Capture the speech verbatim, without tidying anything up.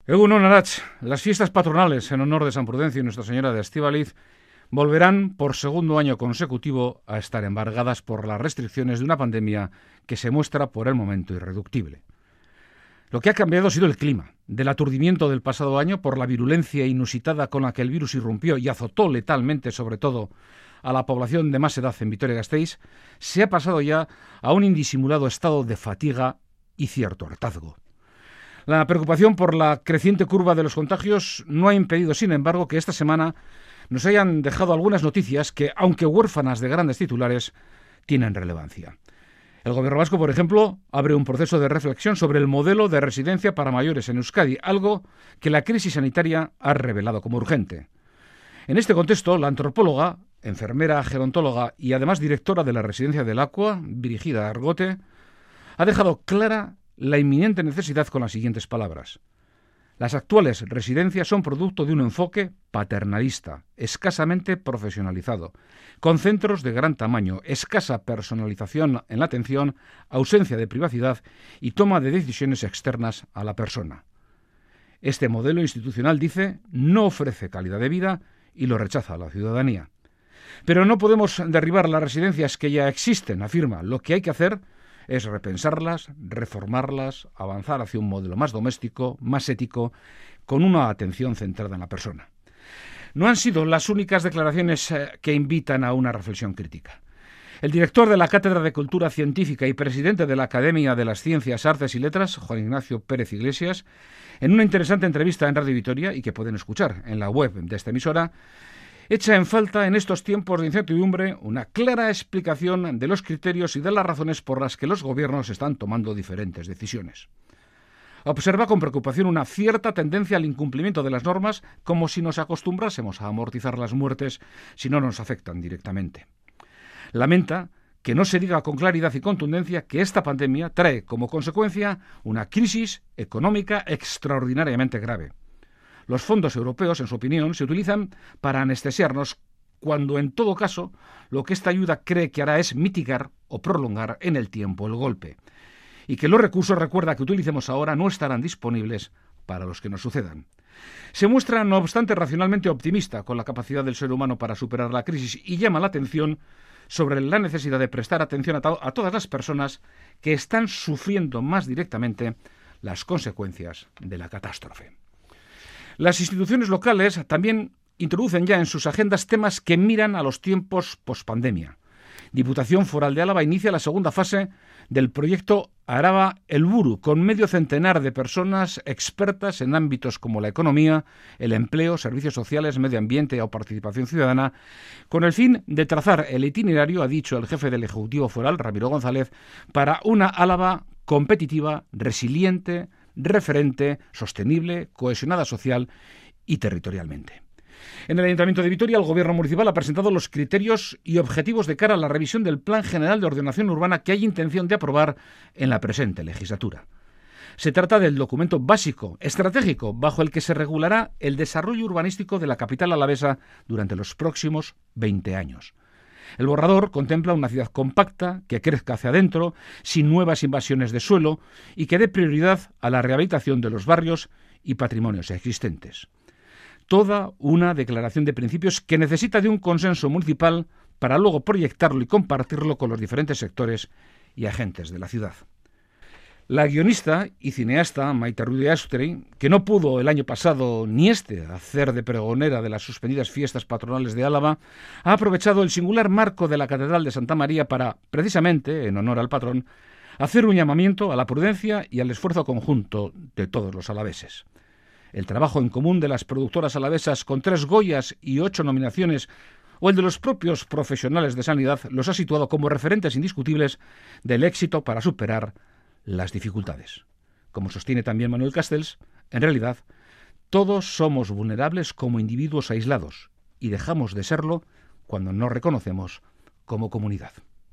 Egunon Arach, las fiestas patronales en honor de San Prudencio y Nuestra Señora de Estíbaliz volverán por segundo año consecutivo a estar embargadas por las restricciones de una pandemia que se muestra por el momento irreductible. Lo que ha cambiado ha sido el clima. Del aturdimiento del pasado año por la virulencia inusitada con la que el virus irrumpió y azotó letalmente sobre todo a la población de más edad en Vitoria-Gasteiz, se ha pasado ya a un indisimulado estado de fatiga y cierto hartazgo. La preocupación por la creciente curva de los contagios no ha impedido, sin embargo, que esta semana nos hayan dejado algunas noticias que, aunque huérfanas de grandes titulares, tienen relevancia. El Gobierno vasco, por ejemplo, abre un proceso de reflexión sobre el modelo de residencia para mayores en Euskadi, algo que la crisis sanitaria ha revelado como urgente. En este contexto, la antropóloga, enfermera, gerontóloga y además directora de la Residencia del Aqua, Virgida Argote, ha dejado clara la inminente necesidad con las siguientes palabras. Las actuales residencias son producto de un enfoque paternalista, escasamente profesionalizado, con centros de gran tamaño, escasa personalización en la atención, ausencia de privacidad y toma de decisiones externas a la persona. Este modelo institucional, dice, no ofrece calidad de vida y lo rechaza la ciudadanía. Pero no podemos derribar las residencias que ya existen, afirma. Lo que hay que hacer es repensarlas, reformarlas, avanzar hacia un modelo más doméstico, más ético, con una atención centrada en la persona. No han sido las únicas declaraciones que invitan a una reflexión crítica. El director de la Cátedra de Cultura Científica y presidente de la Academia de las Ciencias, Artes y Letras, Juan Ignacio Pérez Iglesias, en una interesante entrevista en Radio Vitoria, y que pueden escuchar en la web de esta emisora, echa en falta en estos tiempos de incertidumbre una clara explicación de los criterios y de las razones por las que los gobiernos están tomando diferentes decisiones. Observa con preocupación una cierta tendencia al incumplimiento de las normas, como si nos acostumbrásemos a amortizar las muertes si no nos afectan directamente. Lamenta que no se diga con claridad y contundencia que esta pandemia trae como consecuencia una crisis económica extraordinariamente grave. Los fondos europeos, en su opinión, se utilizan para anestesiarnos cuando, en todo caso, lo que esta ayuda cree que hará es mitigar o prolongar en el tiempo el golpe. Y que los recursos, recuerda, que utilicemos ahora no estarán disponibles para los que nos sucedan. Se muestra, no obstante, racionalmente optimista con la capacidad del ser humano para superar la crisis y llama la atención sobre la necesidad de prestar atención a, to- a todas las personas que están sufriendo más directamente las consecuencias de la catástrofe. Las instituciones locales también introducen ya en sus agendas temas que miran a los tiempos pospandemia. Diputación Foral de Álava inicia la segunda fase del proyecto Araba Helburu, con medio centenar de personas expertas en ámbitos como la economía, el empleo, servicios sociales, medio ambiente o participación ciudadana, con el fin de trazar el itinerario, ha dicho el jefe del Ejecutivo Foral, Ramiro González, para una Álava competitiva, resiliente, referente, sostenible, cohesionada social y territorialmente. En el Ayuntamiento de Vitoria, el Gobierno municipal ha presentado los criterios y objetivos de cara a la revisión del Plan General de Ordenación Urbana que hay intención de aprobar en la presente legislatura. Se trata del documento básico, estratégico, bajo el que se regulará el desarrollo urbanístico de la capital alavesa durante los próximos veinte años. El borrador contempla una ciudad compacta, que crezca hacia adentro, sin nuevas invasiones de suelo y que dé prioridad a la rehabilitación de los barrios y patrimonios existentes. Toda una declaración de principios que necesita de un consenso municipal para luego proyectarlo y compartirlo con los diferentes sectores y agentes de la ciudad. La guionista y cineasta Maite Ruiz de Asturi, que no pudo el año pasado ni este hacer de pregonera de las suspendidas fiestas patronales de Álava, ha aprovechado el singular marco de la Catedral de Santa María para, precisamente, en honor al patrón, hacer un llamamiento a la prudencia y al esfuerzo conjunto de todos los alaveses. El trabajo en común de las productoras alavesas con tres Goyas y ocho nominaciones, o el de los propios profesionales de sanidad, los ha situado como referentes indiscutibles del éxito para superar las dificultades. Como sostiene también Manuel Castells, en realidad, todos somos vulnerables como individuos aislados y dejamos de serlo cuando nos reconocemos como comunidad.